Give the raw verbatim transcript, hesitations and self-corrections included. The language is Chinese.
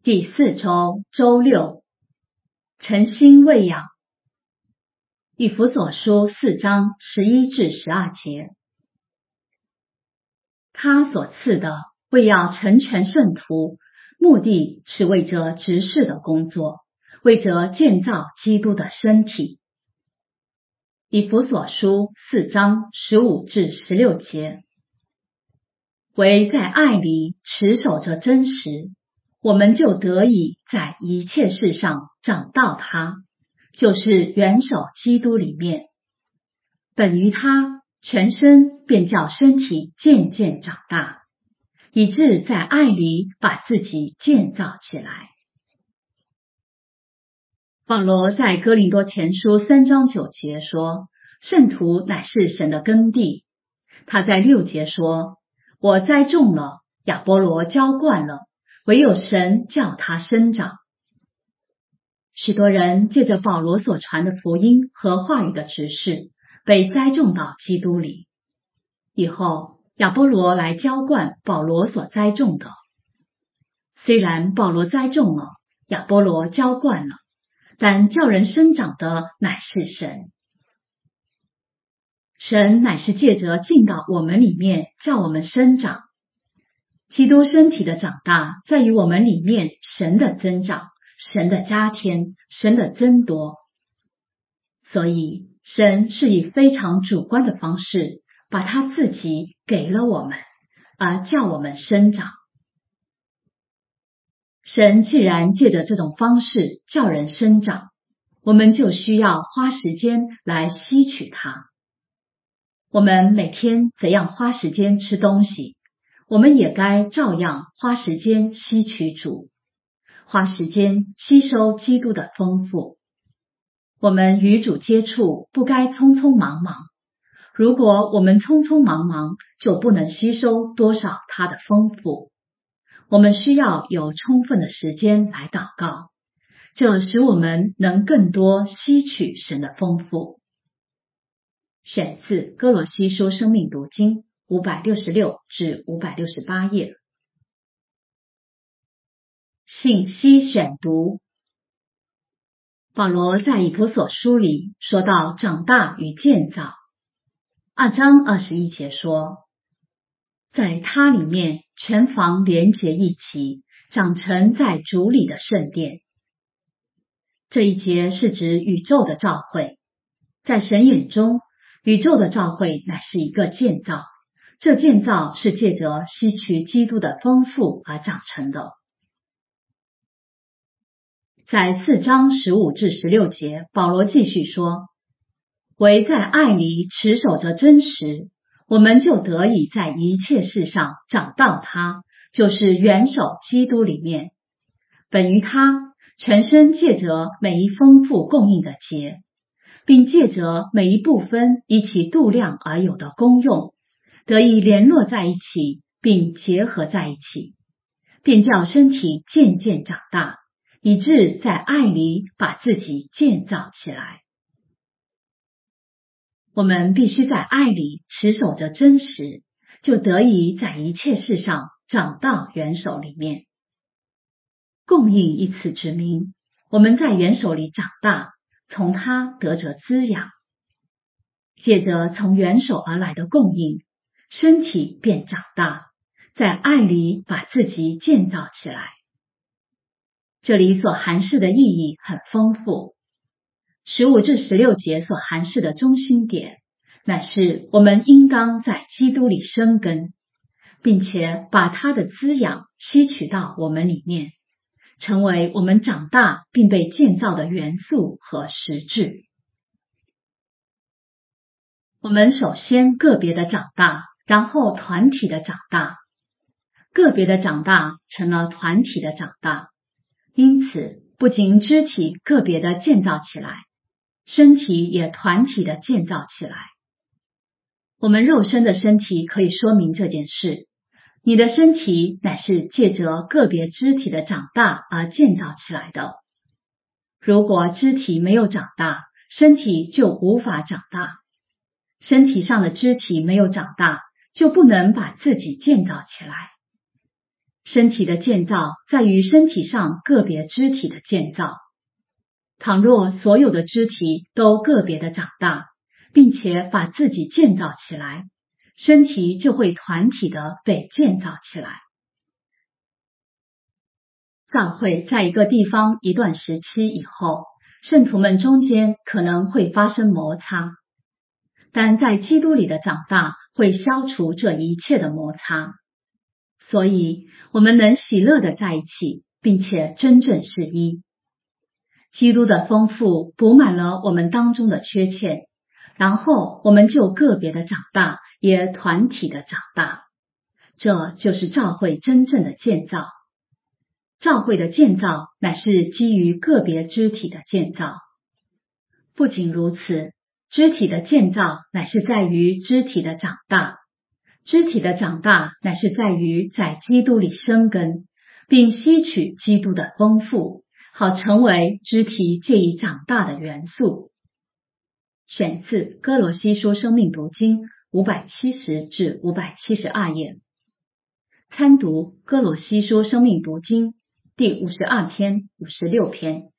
第四周周六，诚心喂养。以弗所书四章十一至十二节。他所赐的，为要成全圣徒，目的是为着执事的工作，为着建造基督的身体。以弗所书四章十五至十六节。唯在爱里持守着真实，我们就得以在一切事上长到他，就是元首基督里面。本于他，全身便叫身体渐渐长大，以致在爱里把自己建造起来。保罗在哥林多前书三章九节说，圣徒乃是神的耕地。他在六节说，我栽种了，亚波罗浇灌了，唯有神叫他生长。许多人借着保罗所传的福音和话语的指示，被栽种到基督里。以后亚波罗来浇灌保罗所栽种的。虽然保罗栽种了，亚波罗浇灌了，但叫人生长的乃是神。神乃是借着进到我们里面，叫我们生长。基督身体的长大，在于我们里面神的增长，神的加添，神的增多。所以神是以非常主观的方式，把他自己给了我们，而叫我们生长。神既然借着这种方式叫人生长，我们就需要花时间来吸取它。我们每天怎样花时间吃东西，我们也该照样花时间吸取主，花时间吸收基督的丰富。我们与主接触不该匆匆忙忙，如果我们匆匆忙忙，就不能吸收多少他的丰富。我们需要有充分的时间来祷告，这使我们能更多吸取神的丰富。选自哥罗西书生命读经五百六十六至五百六十八页。信息选读。保罗在以弗所书里说到长大与建造。二章二十一节说，在他里面全房连结一起，长成在主里的圣殿。这一节是指宇宙的召会。在神眼中，宇宙的召会乃是一个建造，这建造是借着吸取基督的丰富而长成的。在四章十五至十六节，保罗继续说，唯在爱里持守着真实，我们就得以在一切事上长到他，就是元首基督里面。本于他，全身借着每一丰富供应的节，并借着每一部分以其度量而有的功用，得以联络在一起，并结合在一起，便叫身体渐渐长大，以致在爱里把自己建造起来。我们必须在爱里持守着真实，就得以在一切事上长到元首里面。供应一词指明，我们在元首里长大，从他得着滋养。借着从元首而来的供应，身体便长大，在爱里把自己建造起来。这里所含示的意义很丰富。十五至十六节所含示的中心点，乃是我们应当在基督里生根，并且把他的滋养吸取到我们里面，成为我们长大并被建造的元素和实质。我们首先个别的长大，然后团体的长大。个别的长大成了团体的长大，因此不仅肢体个别的建造起来，身体也团体的建造起来。我们肉身的身体可以说明这件事，你的身体乃是借着个别肢体的长大而建造起来的。如果肢体没有长大，身体就无法长大。身体上的肢体没有长大，就不能把自己建造起来。 身体的建造在于身体上个别肢体的建造。倘若所有的肢体都个别的长大，并且把自己建造起来，身体就会团体的被建造起来。教会在一个地方一段时期以后，圣徒们中间可能会发生摩擦，但在基督里的长大会消除这一切的摩擦，所以我们能喜乐的在一起，并且真正是一。基督的丰富补满了我们当中的缺欠，然后我们就个别的长大，也团体的长大。这就是教会真正的建造。教会的建造乃是基于个别肢体的建造。不仅如此，肢体的建造乃是在于肢体的长大，肢体的长大乃是在于在基督里生根，并吸取基督的丰富，好成为肢体借以长大的元素。选自哥罗西书生命读经五百七十至五百七十二页。参读哥罗西书生命读经第五十二篇、五十六篇。